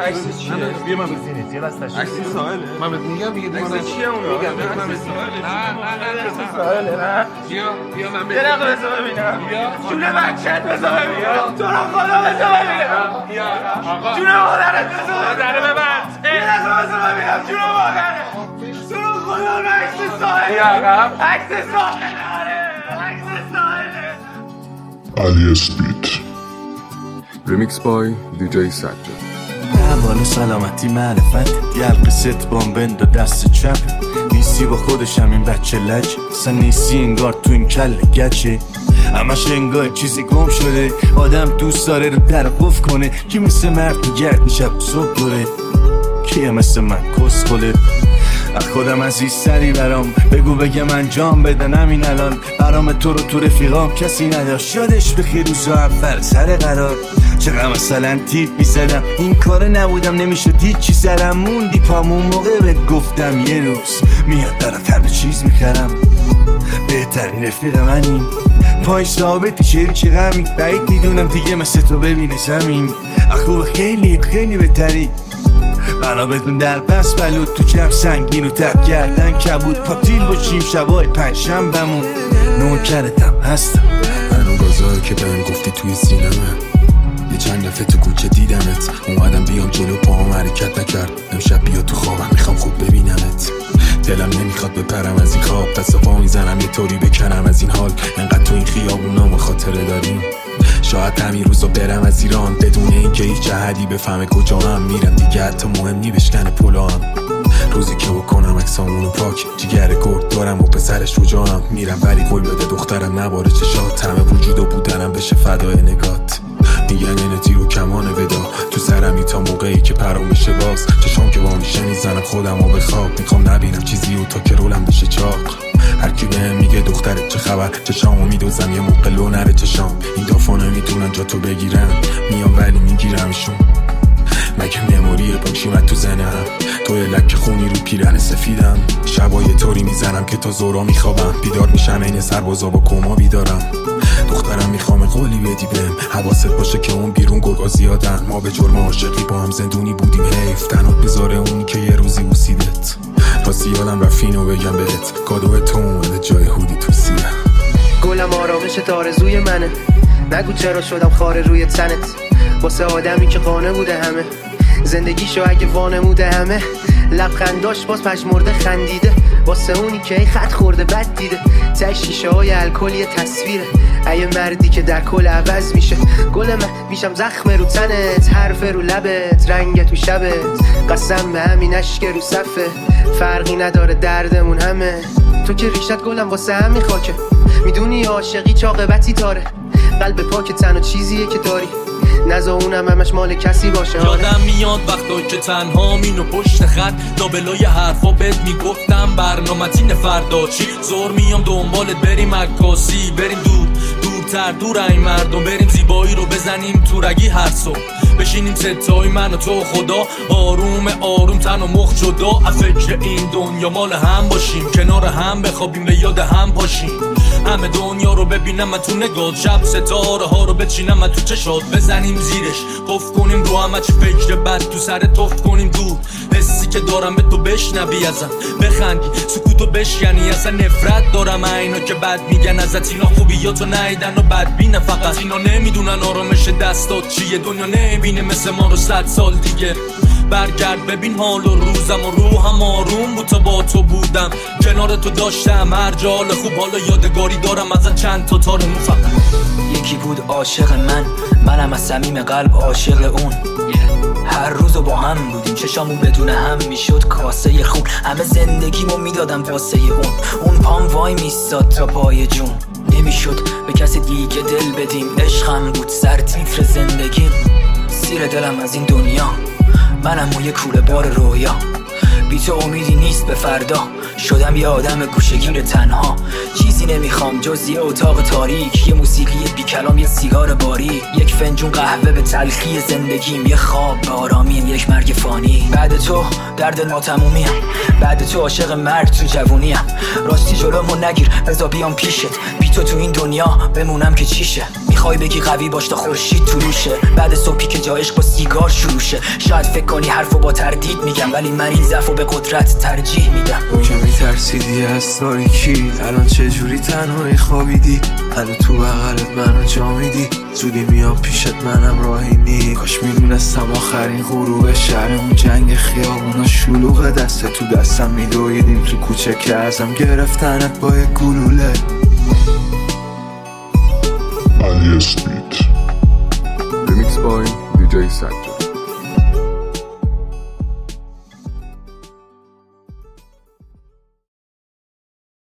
عکس چیه؟ بیا من بزینید یه لحظه تشریف. عکس ساحله؟ من بهت میگم دیگه عکس چیه اون؟ میگم عکس ساحله. نه ساحله نه. بیا من یه دقیقه بذار ببینم. جون بچه‌ت بذار ببینم. تو رو خدا بذار ببینم. جون مادرت بذار ببینم. یه دقیقه بذار ببینم جون مادرت. تو رو خدا عکس ساحله. عکس ساحله. عکس ساحله. علی اسپیت ریمیکس بای دیجی سجاد. بالا سلامتی معرفت یلق ست بامبند و دست چپ نیستی با خودشم این بچه لج اصلا نیستی انگار تو این کل گچه همش انگار چیزی گم شده آدم دوست داره رو در قف کنه کی مثل مرد تو گرد شب صبح دوره کیه مثل من کس خله از خودم عزیزتری برام بگو بگه من جام بدن همین الان برام تو رو تو رفیقام کسی نداشت یادش بخیر روزا اول سر قرار چقدر مثلا تیپ میزدم این کار نبودم نمیشد هیچی سرم موندی پامون موقع بهت گفتم یه روز میاد برات هر چیز میخرم بهترین رفیق منی پای ثابتی چه غمی بعید میدونم دیگه مثل تو ببینه زمین خوب خیلی خیلی بهتری بنا بدون در پس بلود تو جب سنگین و تب کردن کبود پاتیل باشیم شبای پنجشنبه‌مون نوکرتم هستم من اون گازایی که بهم گفتی توی سینمه یه چند دفعه تو کوچه دیدمت اومدم بیام جلو پاهم حرکت نکرد امشب بیا تو خوابم میخوام خوب ببینمت دلم نمیخواد بپرم از این خواب دست پا میزنم یه طوری بکنم از این حال انقدر تو این خیابونا ما خاطره داریم شاید همین روزا برم از ایران بدون اینکه هیچ جهدی بفهمه کجا هم میرم دیگه حتی مهم نی بشکن پلا هم روزی که بکنم اکسامونو پاک جگر گرد دارم و پسرش رجا هم میرم ولی قول بده دخترم نباره چشات همه وجود و بودنم بشه فدای نگات میگن اینه تیر و کمان ودا تو سرمی تا موقعی که پرام بشه باز چشام که با میشه میزنم خودم و به خواب میخوام نبینم چیزی و تا که رولم بشه چاق هر کی بهم میگه دخترت چه خبر چشامو میدوزم یه موقع لو نره چشام این دافا نمیتونن جا تو بگیرن میام ولی میگیرمشون مگه مموری پاکشیمت تو زنم تو یه لک خونی رو پیرن سفیدم شبای طوری میزنم که تا زورا میخوابم بیدار میشم این سربازا با کما بیدارم دخترم میخوام قولی بدی بهم حواست باشه که اون بیرون گرگا زیادن ما به جرم عاشقی با هم زندونی بودیم حیف تنات بذاره اونی که یه روزی بوسیدت راستی یادم رفینو بگم بهت کادو تو اومده جای هودی تو سیره گلم آرامش آرزوی منه نگو چرا شدم خاره روی تنت واسه آدمی که قانه بوده همه زندگیشو اگه وانموده همه لبخنداش باز پشمرده خندیده واسه اونی که ای خط خورده بد دیده ته شیشه های الکل یه تصویره ای مردی که در کل عوض میشه گل من میشم زخم رو تنت حرف رو لبت رنگ تو شبت قسم به همین اشک رو صفه فرقی نداره دردمون همه تو که ریشت گلم واسه همین خاکه میدونی عاشقی چاقبتی داره قلب پاک تنها چیزیه که داری نزا اونم همش مال کسی باشه یادم میاد وقتا که تنها مینو پشت خط لابلای حرفا بهت میگفتم برنامتین فردا چی زور میام دنبالت بریم عکاسی بریم دورتر دور این مردم بریم زیبایی رو بزنیم تو رگی هر صبح بشینیم ستای من و تو خدا آروم تن و مخ جدا فکر این دنیا مال هم باشیم کنار هم بخوابیم به یاد هم پاشیم همه دنیا رو ببینم من تو نگاه شب ستاره ها رو بچینم من تو چشات بزنیم زیرش قف کنیم رو همه چی فکر بد تو سر توف کنیم دور حسی که دارم به تو بشنوی ازم بخندی سکوتو بشکنی اصلا نفرت دارم اینا که بد میگن ازت اینا خوبیاتو نیدن و بدبینه فقط اینا نمیدونن آرامش دستات چیه دنیا نمیبینه مثل ما رو 100 سال دیگه برگرد ببین حال و روزم و روحم آروم بود تا با تو بودم کنار تو داشتم هر جا حال خوب حالا یادگاری دارم ازت چند تا تار مو فقط یکی بود عاشق منم از صمیم قلب عاشق اون هر روزو با هم بودیم چشامون بدون هم میشد کاسه خون همه زندگیمو میدادم واسه اون پام وای میستاد تا پای جون نمیشد به کسی دیگه دل بدیم عشقم بود سر تیتر زندگیم سیر دلم از این دنیا منم و یه کوله بار رویا بی تو امیدی نیست به فردا شدم یه آدم گوشگیر تنها چیزی نمیخوام جز یه اتاق تاریک یه موسیقی بی کلام یه سیگار باریک یک فنجون قهوه به تلخی زندگیم یه خواب به آرامی یک مرگ فانی بعد تو درد ناتمومیم بعد تو عاشق مرگ تو جوونیم راستی جلومو نگیر بذار بیام پیشت بی تو این دنیا بمونم که چیشه میخوای بگی قوی باش تا خورشید طلوشه، بعد صبحی که جا عشق با سیگار شروع شه. شاید فکر کنی حرفو با تردید میگم، ولی من این ضعفو به قدرت ترجیح میدم. اون که میترسیدی از تاریکی، الان چجوری تنهایی خوابیدی؟ هنو تو بغلت منو جا میدی، زودی میام پیشت منم راهی نی. کاش میدونستم آخرین غروب شهرمون جنگ خیابونا شلوغ، دست تو دستم میدویدیم تو کوچه که ازم گرفتنت با یک گلوله. علی اسپیت Remix by DJ Sajjad.